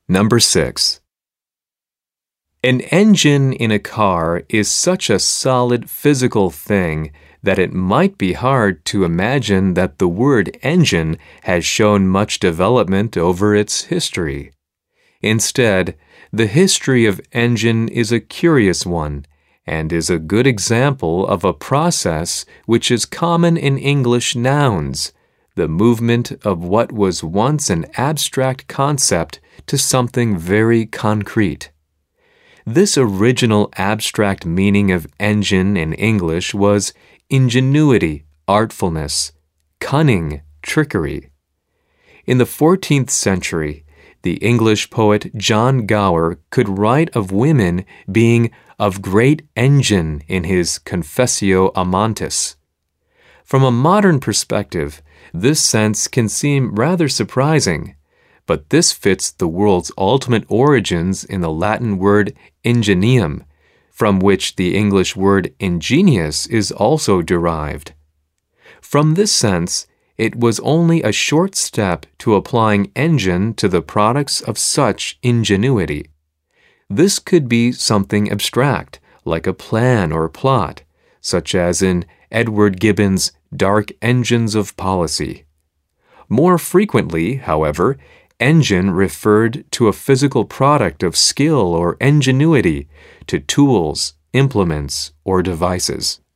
Number 6. An engine in a car is such a solid physical thing that it might be hard to imagine that the word engine has shown much development over its history. Instead, the history of engine is a curious one and is a good example of a process which is common in English nouns, the movement of what was once an abstract concept to something very concrete. This original abstract meaning of engine in English was ingenuity, artfulness, cunning, trickery. In the 14th century, the English poet John Gower could write of women being of great engine in his Confessio Amantis. From a modern perspective, this sense can seem rather surprising, but this fits the world's ultimate origins in the Latin word ingenium, from which the English word ingenious is also derived. From this sense, it was only a short step to applying engine to the products of such ingenuity. This could be something abstract, like a plan or plot, such as in Edward Gibbon's Dark Engines of Policy. More frequently, however, engine referred to a physical product of skill or ingenuity, to tools, implements, or devices.